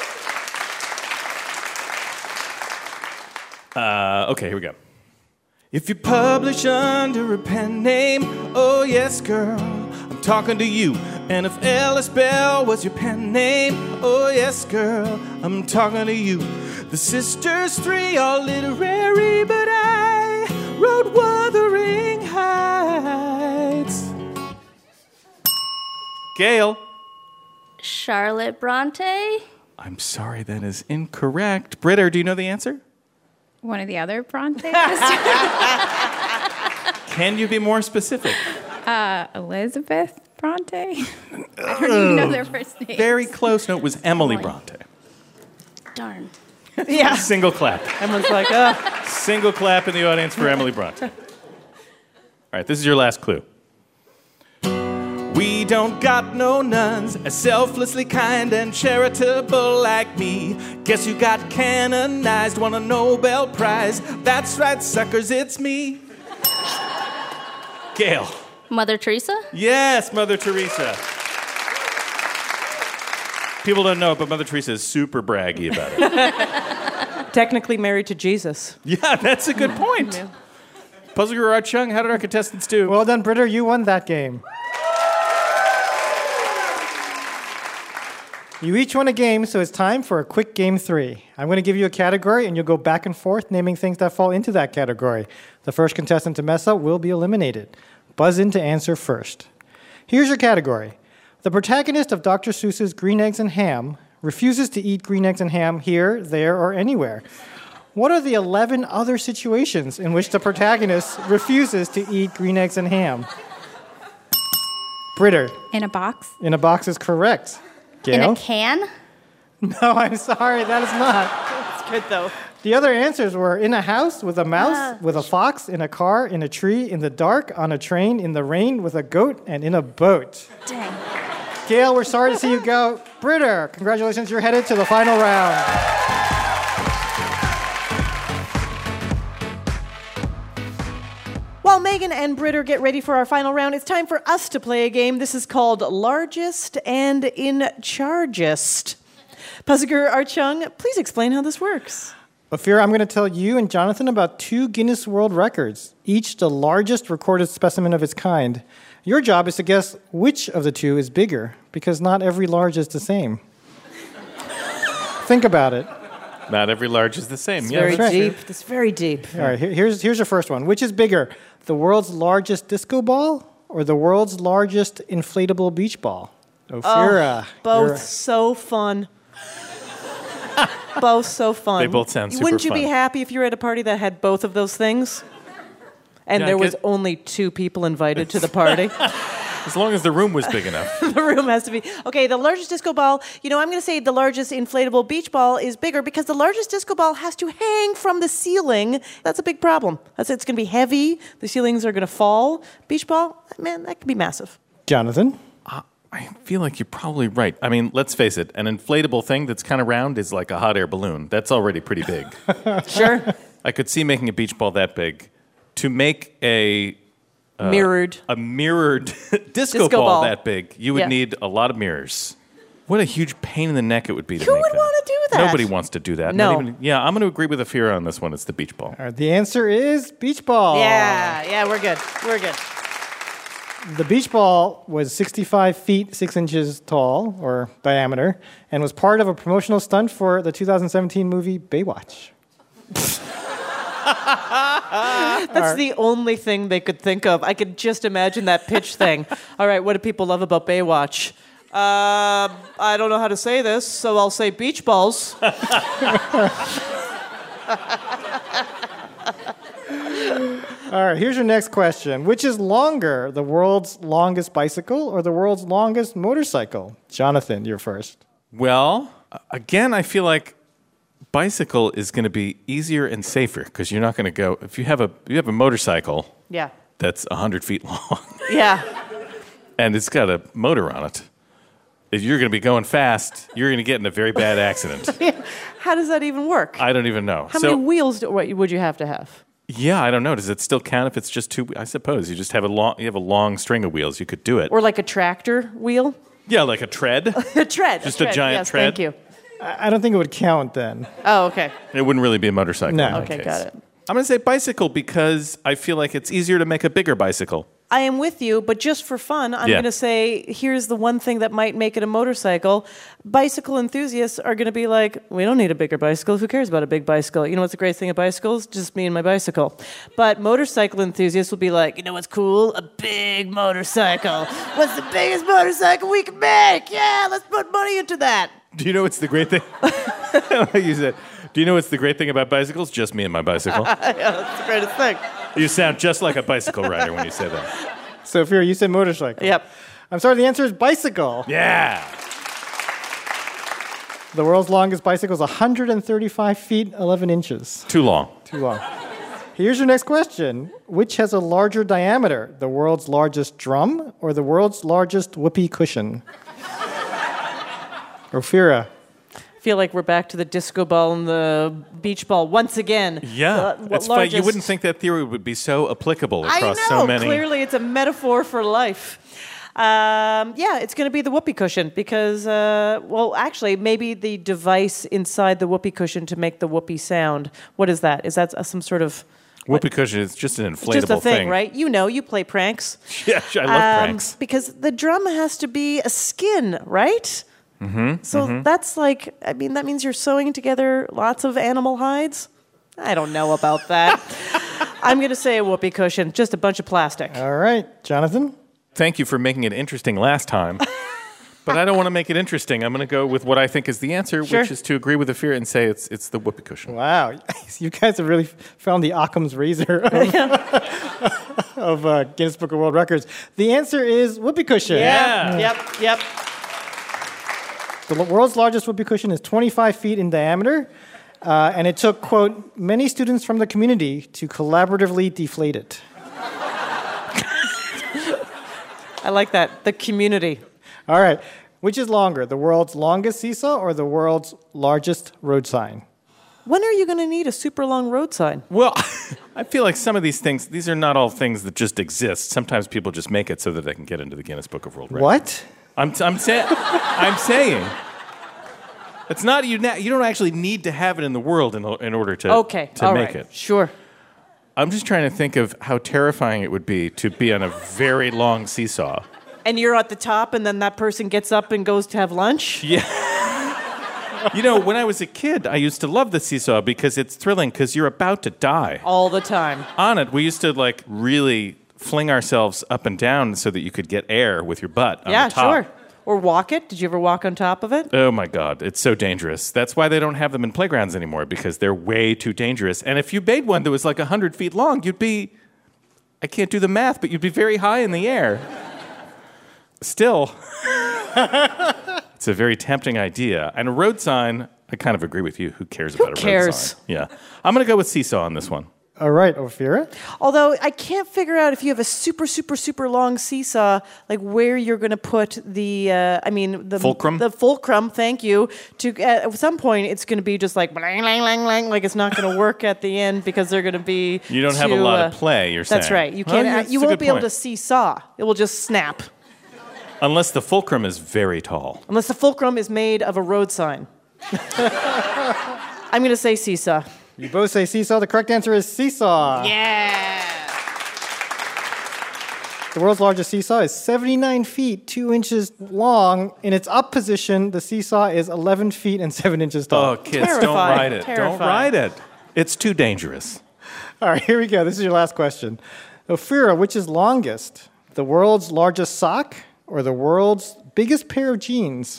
Uh, okay, here we go. If you publish under a pen name, oh yes, girl, I'm talking to you. And if Ellis Bell was your pen name, oh yes, girl, I'm talking to you. The sisters three are literary, but I wrote Wuthering Heights. Gail. Charlotte Bronte? I'm sorry, that is incorrect. Britter, do you know the answer? One of the other Bronte. Can you be more specific? uh, Elizabeth Bronte. I don't even know their first name. Very close. No, it was Emily Bronte. Darn. Yeah. Single clap. Everyone's like, uh. Single clap in the audience for Emily Bronte. All right, this is your last clue. We don't got no nuns as selflessly kind and charitable like me. Guess you got canonized, won a Nobel Prize. That's right, suckers, it's me. Gail. Mother Teresa? Yes, Mother Teresa. People don't know it, but Mother Teresa is super braggy about it. Technically married to Jesus. Yeah, that's a good point. Yeah. Puzzle Guru Art Chung, how did our contestants do? Well done, Britter. You won that game. You each won a game, so it's time for a quick game three. I'm going to give you a category, and you'll go back and forth naming things that fall into that category. The first contestant to mess up will be eliminated. Buzz in to answer first. Here's your category. The protagonist of Doctor Seuss's Green Eggs and Ham refuses to eat green eggs and ham here, there, or anywhere. What are the eleven other situations in which the protagonist refuses to eat green eggs and ham? Britter. In a box. In a box is correct. Gail? In a can? No, I'm sorry, that is not. It's good, though. The other answers were in a house, with a mouse, Ah. with a fox, in a car, in a tree, in the dark, on a train, in the rain, with a goat, and in a boat. Dang. Gail, we're sorry to see you go. Britter, congratulations, you're headed to the final round. While Megan and Britter get ready for our final round, it's time for us to play a game. This is called Largest and In Chargest. Puzzle Guru Art Chung, please explain how this works. Ophira, I'm going to tell you and Jonathan about two Guinness World Records, each the largest recorded specimen of its kind. Your job is to guess which of the two is bigger, because not every large is the same. Think about it. Not every large is the same. It's yeah, very right. deep. It's very deep. All right, here- here's, here's your first one. Which is bigger, the world's largest disco ball or the world's largest inflatable beach ball? Ophira. Oh, both you're- so fun. Both so fun. They both sound super Wouldn't you be fun. happy if you were at a party that had both of those things? And Yeah, I there was get- only two people invited to the party? As long as the room was big enough. The room has to be. Okay, the largest disco ball, you know, I'm going to say the largest inflatable beach ball is bigger because the largest disco ball has to hang from the ceiling. That's a big problem. That's It's going to be heavy. The ceilings are going to fall. Beach ball, man, that could be massive. Jonathan? Uh, I feel like you're probably right. I mean, let's face it, an inflatable thing that's kind of round is like a hot air balloon. That's already pretty big. Sure. I could see making a beach ball that big. To make a... Uh, mirrored. A mirrored disco, Disco ball, ball. that big, you would Yeah. need a lot of mirrors. What a huge pain in the neck it would be to Who make would that. want to do that? Nobody wants to do that. No. Not even, yeah, I'm going to agree with Afira on this one. It's the beach ball. All right, the answer is beach ball. Yeah, yeah, we're good. We're good. The beach ball was sixty-five feet, six inches tall, or diameter, and was part of a promotional stunt for the two thousand seventeen movie Baywatch. That's the only thing they could think of. I could just imagine that pitch thing. All right, what do people love about Baywatch? Uh, I don't know how to say this, so I'll say beach balls. All right, here's your next question. Which is longer, the world's longest bicycle or the world's longest motorcycle? Jonathan, you're first. Well, again, I feel like bicycle is going to be easier and safer because you're not going to go... If you have a you have a motorcycle Yeah. that's one hundred feet long Yeah. and it's got a motor on it, if you're going to be going fast, you're going to get in a very bad accident. How does that even work? I don't even know. How so, many wheels do, what, would you have to have? Yeah, I don't know. Does it still count if it's just two? I suppose you just have a long. You have a long string of wheels. You could do it. Or like a tractor wheel? Yeah, like a tread. A tread. Just a tread. giant yes, tread? Thank you. I I don't think it would count then. Oh, okay. It wouldn't really be a motorcycle. No. in that Okay, case. got it. I'm going to say bicycle because I feel like it's easier to make a bigger bicycle. I am with you, but just for fun, I'm Yeah. going to say here's the one thing that might make it a motorcycle. Bicycle enthusiasts are going to be like, we don't need a bigger bicycle. Who cares about a big bicycle? You know what's the great thing of bicycles? Just me and my bicycle. But motorcycle enthusiasts will be like, you know what's cool? A big motorcycle. What's the biggest motorcycle we can make? Yeah, let's put money into that. Do you know what's the great thing? Like you said, do you know what's the great thing about bicycles? Just me and my bicycle. Yeah, that's the greatest thing. You sound just like a bicycle rider when you say that. Sophia, you said motorcycle. Yep. I'm sorry, the answer is bicycle. Yeah. The world's longest bicycle is one hundred thirty-five feet, eleven inches. Too long. Too long. Here's your next question. Which has a larger diameter, the world's largest drum or the world's largest whoopee cushion? Ophira. I feel like we're back to the disco ball and the beach ball once again. Yeah. Uh, what That's fine. You largest- wouldn't think that theory would be so applicable I across know. so many. Clearly, it's a metaphor for life. Um, yeah, it's going to be the whoopee cushion because, uh, well, actually, maybe the device inside the whoopee cushion to make the whoopee sound. What is that? Is that uh, some sort of Whoopee cushion is just an it's inflatable just a thing, right? You know, you play pranks. Yeah, I love Um, pranks. because the drum has to be a skin, right? Mm-hmm. So mm-hmm. that's like, I mean, that means you're sewing together lots of animal hides. I don't know about that. I'm going to say a whoopee cushion, just a bunch of plastic. All right, Jonathan. Thank you for making it interesting last time. But I don't want to make it interesting. I'm going to go with what I think is the answer, Sure. which is to agree with the fear and say it's it's the whoopee cushion. Wow, you guys have really found the Occam's razor of, of uh, Guinness Book of World Records. The answer is whoopee cushion. Yeah. Yep. Yep. The world's largest whoopee cushion is twenty-five feet in diameter, uh, and it took, quote, many students from the community to collaboratively deflate it. I like that. The community. All right. Which is longer, the world's longest seesaw or the world's largest road sign? When are you going to need a super long road sign? Well, I feel like some of these things, these are not all things that just exist. Sometimes people just make it so that they can get into the Guinness Book of World Records. What? I'm, I'm, say- I'm saying. It's not, you, na- you don't actually need to have it in the world in, in order to, Okay. to All make right. it. Sure. I'm just trying to think of how terrifying it would be to be on a very long seesaw. And you're at the top, and then that person gets up and goes to have lunch? Yeah. You know, when I was a kid, I used to love the seesaw because it's thrilling because you're about to die. All the time. On it, we used to like really fling ourselves up and down so that you could get air with your butt on Yeah, the top. sure. Or walk it. Did you ever walk on top of it? Oh my God, it's so dangerous. That's why they don't have them in playgrounds anymore because they're way too dangerous. And if you made one that was like one hundred feet long, you'd be, I can't do the math, but you'd be very high in the air. Still, it's a very tempting idea. And a road sign, I kind of agree with you. Who cares about a cares? road sign? Yeah. I'm going to go with seesaw on this one. All right, Ophira. Although I can't figure out if you have a super, super, super long seesaw, like where you're going to put the, uh, I mean, the fulcrum. The fulcrum. Thank you. To at some point, it's going to be just like blang, blang, blang, blang. Like it's not going to work at the end because they're going to be. You don't too, have a lot uh, of play. You're saying that's right. You Oh, can't. yeah, uh, that's you a won't good be able point. to seesaw. It will just snap. Unless the fulcrum is very tall. Unless the fulcrum is made of a road sign. I'm going to say seesaw. You both say seesaw. The correct answer is seesaw. Yeah. The world's largest seesaw is seventy-nine feet, two inches long. In its up position, the seesaw is eleven feet and seven inches tall. Oh, kids, don't ride it. Don't ride it. It's too dangerous. All right, here we go. This is your last question. Ophira, which is longest? The world's largest sock or the world's biggest pair of jeans?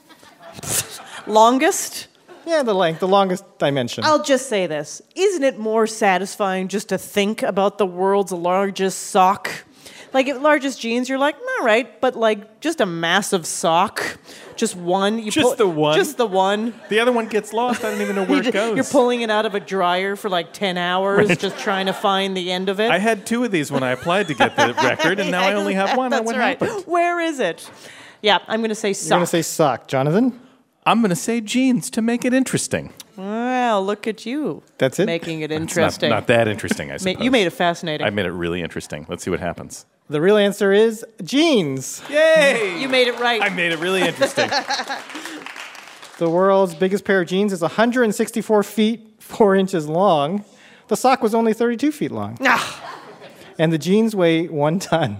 Longest? Yeah, the length, the longest dimension. I'll just say this. Isn't it more satisfying just to think about the world's largest sock? Like, at largest jeans, you're like, all right, but like just a massive sock, just one. You Just the one? Just the one. The other one gets lost. I don't even know where it goes. You're pulling it out of a dryer for like ten hours, Right. just trying to find the end of it. I had two of these when I applied to get the record, and now I only have one. That's what right. happened? Where is it? Yeah, I'm going to say You're sock. going to say sock. Jonathan? I'm going to say jeans to make it interesting. Well, look at you. That's it? Making it It's not, interesting. not that interesting, I Ma- suppose. You made it fascinating. I made it really interesting. Let's see what happens. The real answer is jeans. Yay! You made it right. I made it really interesting. The world's biggest pair of jeans is one hundred sixty-four feet, four inches long. The sock was only thirty-two feet long. Ah. And the jeans weigh one ton.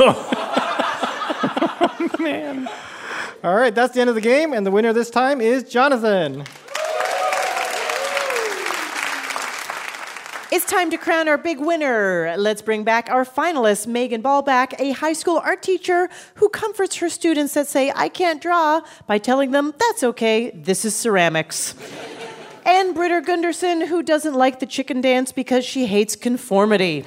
Oh, man. All right, that's the end of the game, and the winner this time is Jonathan. It's time to crown our big winner. Let's bring back our finalist, Megan Ballback, a high school art teacher who comforts her students that say, I can't draw, by telling them, that's okay, this is ceramics. And Britta Gunderson, who doesn't like the chicken dance because she hates conformity.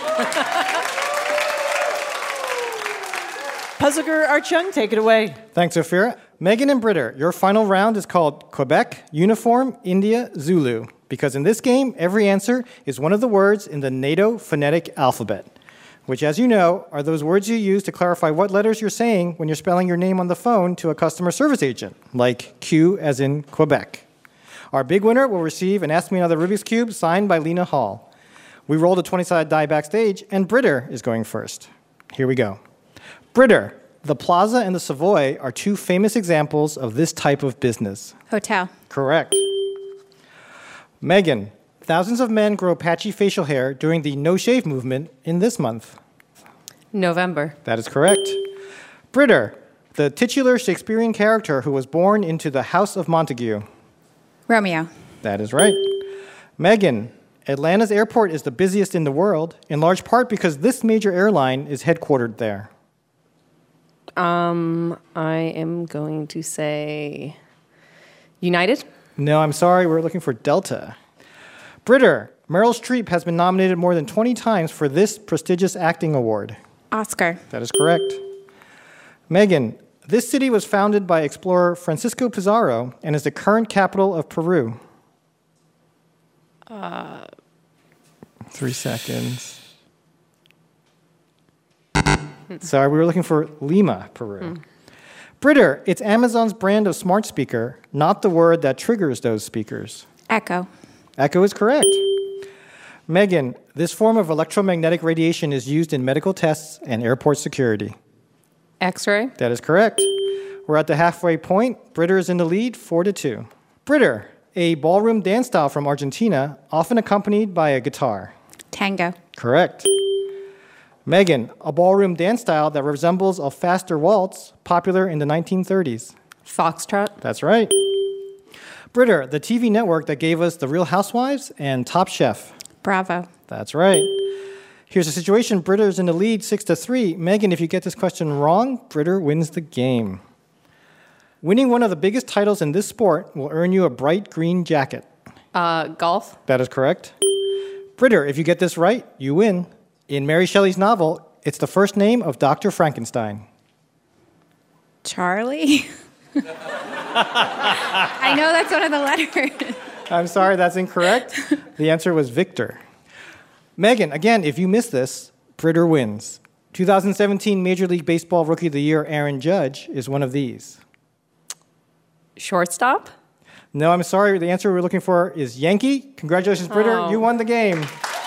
Puzzlegar Archung, take it away. Thanks, Ophira. Megan and Britta, your final round is called Quebec, Uniform, India, Zulu. Because in this game, every answer is one of the words in the NATO phonetic alphabet, which, as you know, are those words you use to clarify what letters you're saying when you're spelling your name on the phone to a customer service agent, like Q as in Quebec. Our big winner will receive an Ask Me Another Rubik's Cube signed by Lena Hall. We rolled a twenty-sided die backstage, and Britta is going first. Here we go. Britta, the Plaza and the Savoy are two famous examples of this type of business. Hotel. Correct. Megan, thousands of men grow patchy facial hair during the no-shave movement in this month. November. That is correct. Britta, the titular Shakespearean character who was born into the House of Montague. Romeo. That is right. Megan, Atlanta's airport is the busiest in the world, in large part because this major airline is headquartered there. Um, I am going to say United. No, I'm sorry, we're looking for Delta. Britta, Meryl Streep has been nominated more than twenty times for this prestigious acting award. Oscar. That is correct. Megan, this city was founded by explorer Francisco Pizarro and is the current capital of Peru. Uh, Three seconds. Sorry, we were looking for Lima, Peru. Hmm. Britta, it's Amazon's brand of smart speaker, not the word that triggers those speakers. Echo. Echo is correct. Megan, this form of electromagnetic radiation is used in medical tests and airport security. X-ray. That is correct. We're at the halfway point. Britta is in the lead, four to two. Britta, a ballroom dance style from Argentina, often accompanied by a guitar. Tango. Correct. Megan, a ballroom dance style that resembles a faster waltz, popular in the nineteen thirties. Foxtrot. That's right. Britta, the T V network that gave us The Real Housewives and Top Chef. Bravo. That's right. Here's the situation. Britta is in the lead, six to three. Megan, if you get this question wrong, Britta wins the game. Winning one of the biggest titles in this sport will earn you a bright green jacket. Uh, golf. That is correct. Britta, if you get this right, you win. In Mary Shelley's novel, it's the first name of Doctor Frankenstein. Charlie? I know that's one of the letters. I'm sorry, that's incorrect. The answer was Victor. Megan, again, if you missed this, Britter wins. two thousand seventeen Major League Baseball Rookie of the Year Aaron Judge is one of these. Shortstop? No, I'm sorry. The answer we're looking for is Yankee. Congratulations, Britter. Oh. You won the game.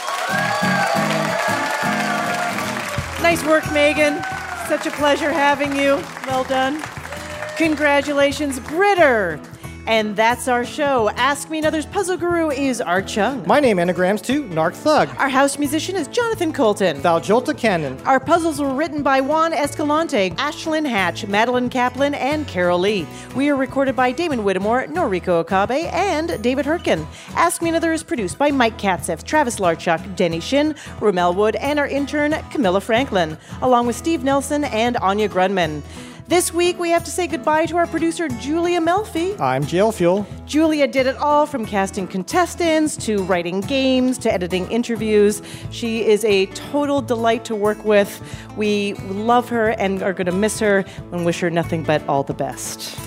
Nice work, Megan. Such a pleasure having you. Well done. Congratulations, Britter. And that's our show. Ask Me Another's puzzle guru is Art Chung. My name anagrams to Narc Thug. Our house musician is Jonathan Colton. Thou Jolta Cannon. Our puzzles were written by Juan Escalante, Ashlyn Hatch, Madeline Kaplan, and Carol Lee. We are recorded by Damon Whittemore, Noriko Okabe, and David Hurtgen. Ask Me Another is produced by Mike Katzef, Travis Larchuk, Denny Shin, Romel Wood, and our intern, Camilla Franklin, along with Steve Nelson and Anya Grunman. This week, we have to say goodbye to our producer, Julia Melfi. I'm Jail Fuel. Julia did it all from casting contestants to writing games to editing interviews. She is a total delight to work with. We love her and are going to miss her and wish her nothing but all the best.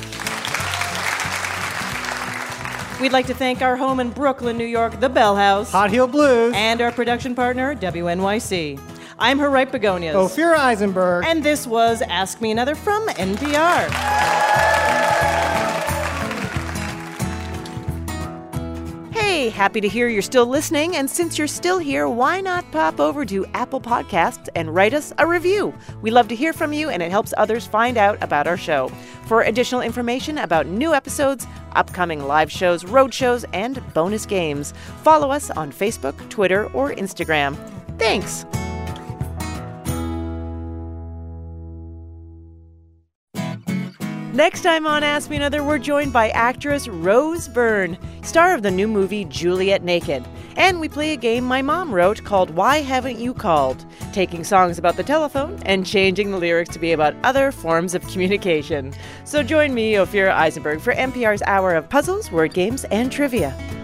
We'd like to thank our home in Brooklyn, New York, the Bell House. Hot Heel Blues. And our production partner, W N Y C. I'm her right begonias. Ophira Eisenberg. And this was Ask Me Another from N P R. Hey, happy to hear you're still listening. And since you're still here, why not pop over to Apple Podcasts and write us a review? We love to hear from you, and it helps others find out about our show. For additional information about new episodes, upcoming live shows, road shows, and bonus games, follow us on Facebook, Twitter, or Instagram. Thanks. Next time on Ask Me Another, we're joined by actress Rose Byrne, star of the new movie Juliet Naked. And we play a game my mom wrote called Why Haven't You Called? Taking songs about the telephone and changing the lyrics to be about other forms of communication. So join me, Ophira Eisenberg, for N P R's hour of puzzles, word games, and trivia.